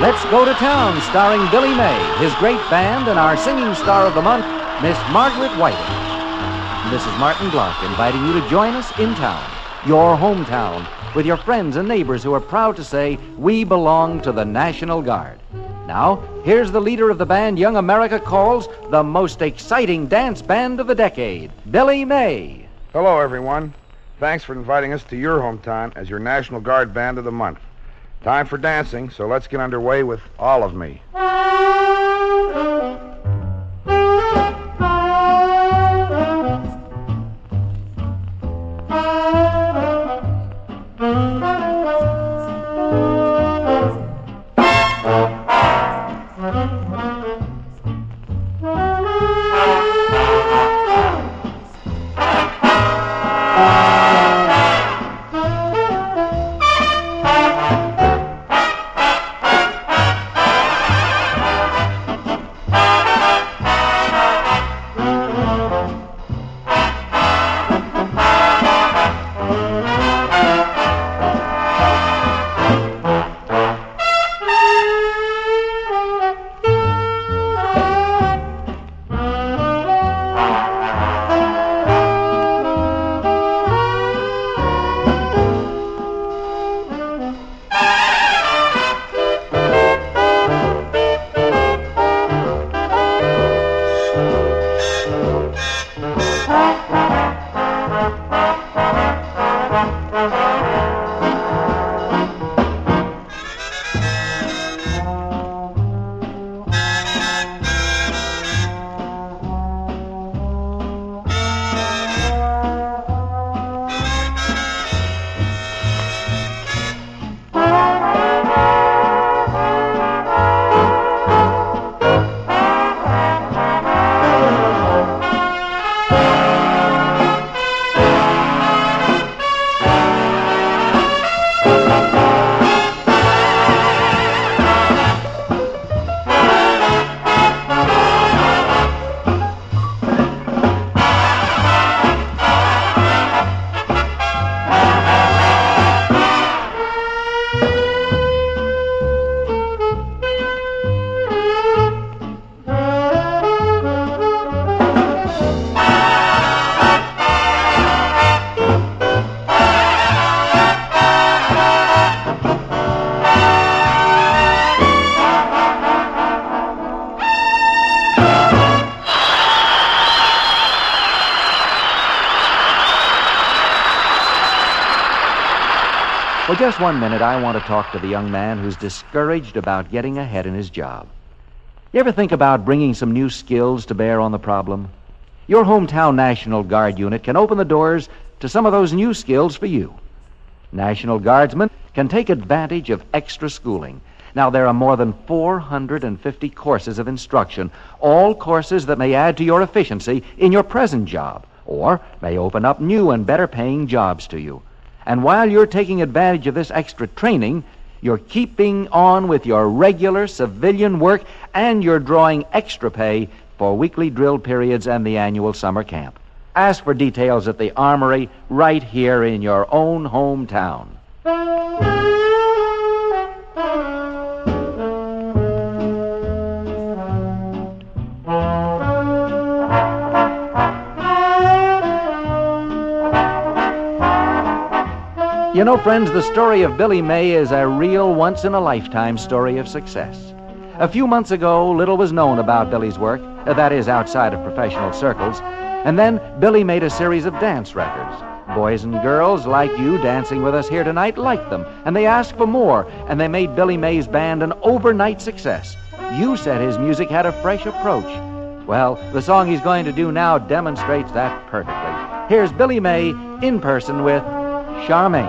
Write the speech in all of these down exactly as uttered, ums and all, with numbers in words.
Let's Go to Town, starring Billy May, his great band, and our singing star of the month, Miss Margaret Whiting. This is Martin Block inviting you to join us in town, your hometown, with your friends and neighbors who are proud to say, we belong to the National Guard. Now, here's the leader of the band Young America calls the most exciting dance band of the decade, Billy May. Hello, everyone. Thanks for inviting us to your hometown as your National Guard band of the month. Time for dancing, so let's get underway with All of Me. For just one minute, I want to talk to the young man who's discouraged about getting ahead in his job. You ever think about bringing some new skills to bear on the problem? Your hometown National Guard unit can open the doors to some of those new skills for you. National Guardsmen can take advantage of extra schooling. Now, there are more than four hundred fifty courses of instruction, all courses that may add to your efficiency in your present job, or may open up new and better-paying jobs to you. And while you're taking advantage of this extra training, you're keeping on with your regular civilian work, and you're drawing extra pay for weekly drill periods and the annual summer camp. Ask for details at the Armory right here in your own hometown. You know, friends, the story of Billy May is a real once-in-a-lifetime story of success. A few months ago, little was known about Billy's work, uh, that is, outside of professional circles, and then Billy made a series of dance records. Boys and girls like you dancing with us here tonight liked them, and they asked for more, and they made Billy May's band an overnight success. You said his music had a fresh approach. Well, the song he's going to do now demonstrates that perfectly. Here's Billy May in person with Charmaine.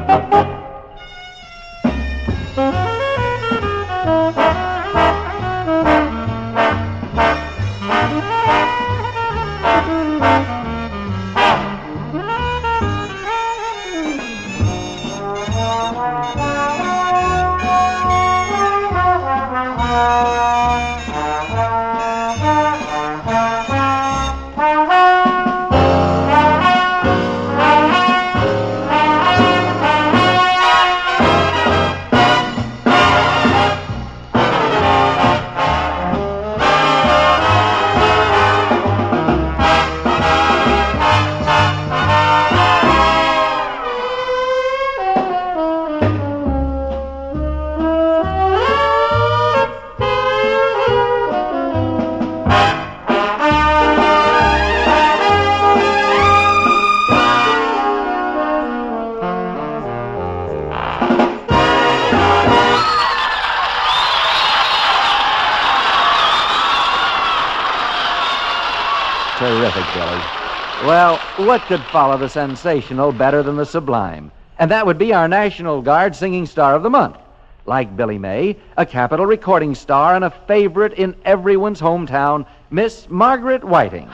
Terrific, Billy. Well, what could follow the sensational better than the sublime? And that would be our National Guard Singing Star of the Month. Like Billy May, a Capitol recording star and a favorite in everyone's hometown, Miss Margaret Whiting.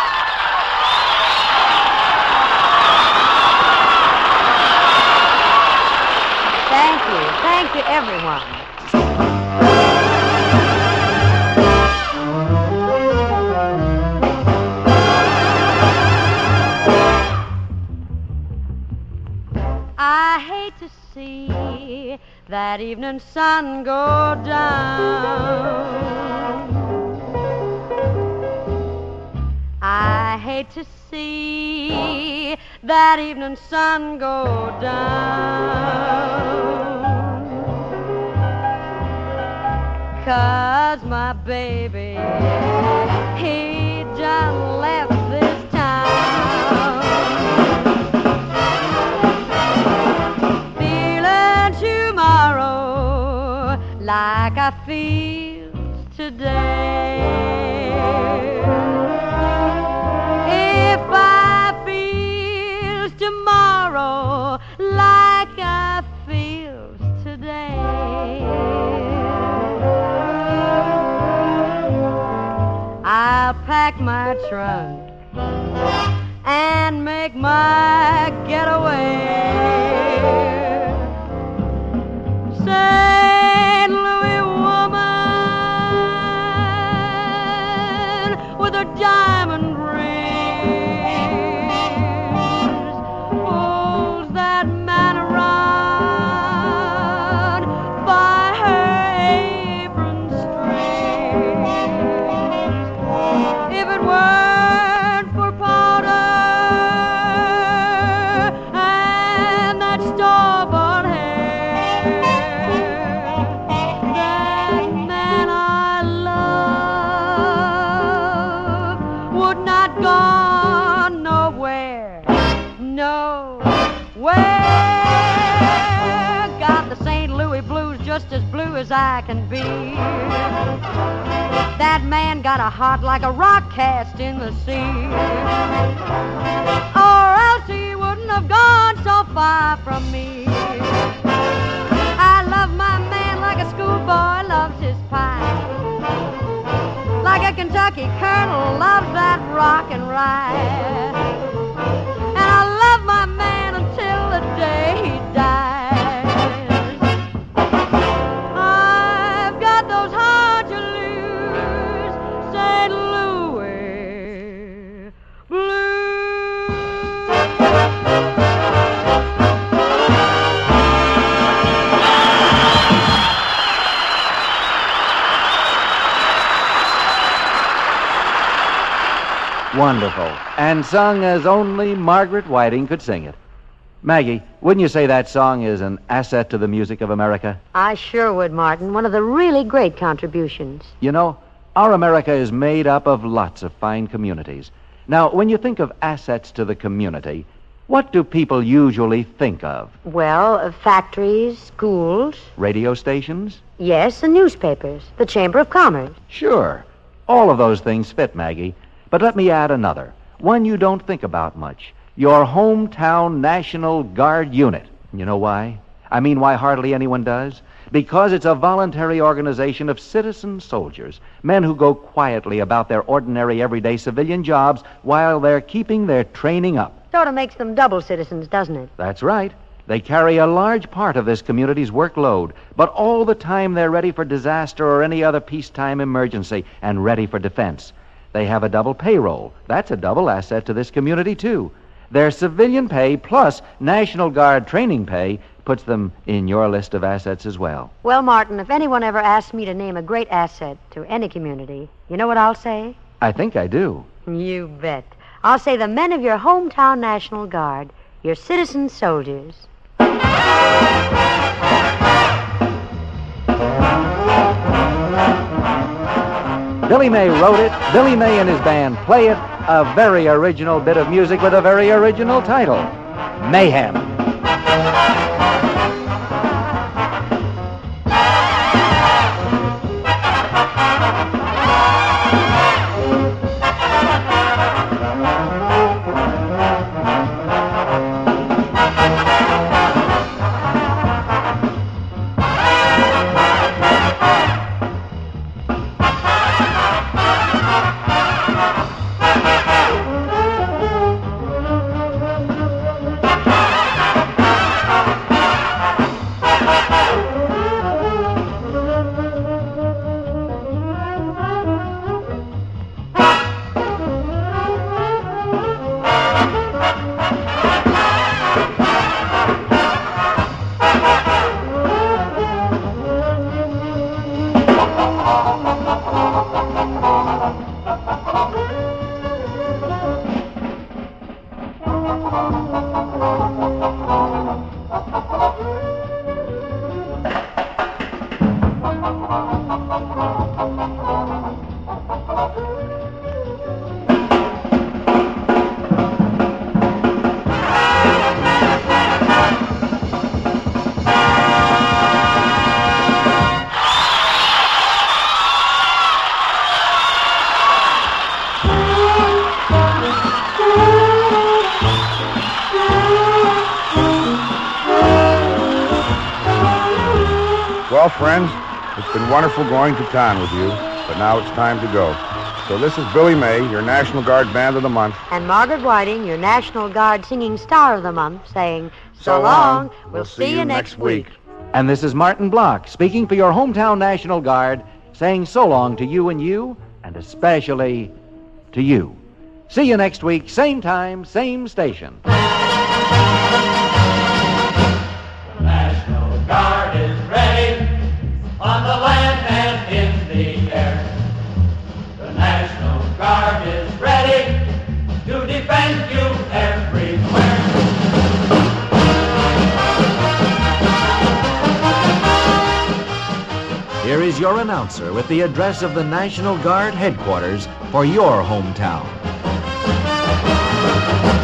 Thank you. Thank you, everyone. I hate to see that evening sun go down. I hate to see that evening sun go down. 'Cause my baby, he just left this town. Like I feel today. If I feel tomorrow like I feel today, I'll pack my trunk and make my getaway. Saint Louis woman with her diamond rings pulls that man around by her apron strings. If it weren't for powder and that store-bought hair, that man I love would not go nowhere, nowhere. Got the Saint Louis blues just as blue as I can be. That man got a heart like a rock cast in the sea, or else he wouldn't have gone so far from me. I love my man like a schoolboy loves his pie, like a Kentucky colonel loves that rock and rye. And I love my man until the day he dies. I've got those hard to lose Saint Louis blues. Wonderful. And sung as only Margaret Whiting could sing it. Maggie, wouldn't you say that song is an asset to the music of America? I sure would, Martin. One of the really great contributions. You know, our America is made up of lots of fine communities. Now, when you think of assets to the community, what do people usually think of? Well, uh, factories, schools. Radio stations? Yes, the newspapers, the Chamber of Commerce. Sure. All of those things fit, Maggie. But let me add another, one you don't think about much. Your hometown National Guard unit. You know why? I mean, why hardly anyone does? Because it's a voluntary organization of citizen soldiers, men who go quietly about their ordinary, everyday civilian jobs while they're keeping their training up. Sort of makes them double citizens, doesn't it? That's right. They carry a large part of this community's workload, but all the time they're ready for disaster or any other peacetime emergency and ready for defense. They have a double payroll. That's a double asset to this community, too. Their civilian pay plus National Guard training pay puts them in your list of assets as well. Well, Martin, if anyone ever asks me to name a great asset to any community, you know what I'll say? I think I do. You bet. I'll say the men of your hometown National Guard, your citizen soldiers. Billy May wrote it. Billy May and his band play it. A very original bit of music with a very original title, Mayhem. Well, friends, it's been wonderful going to town with you, but now it's time to go. So this is Billy May, your National Guard Band of the Month. And Margaret Whiting, your National Guard Singing Star of the Month, saying, So, So long, long. we'll, see, you next week. And this is Martin Block, speaking for your hometown National Guard, saying so long to you and you, and especially to you. See you next week, same time, same station. National Guard is ready on the land and in the air. The National Guard is ready to defend you everywhere. Here is your announcer with the address of the National Guard headquarters for your hometown.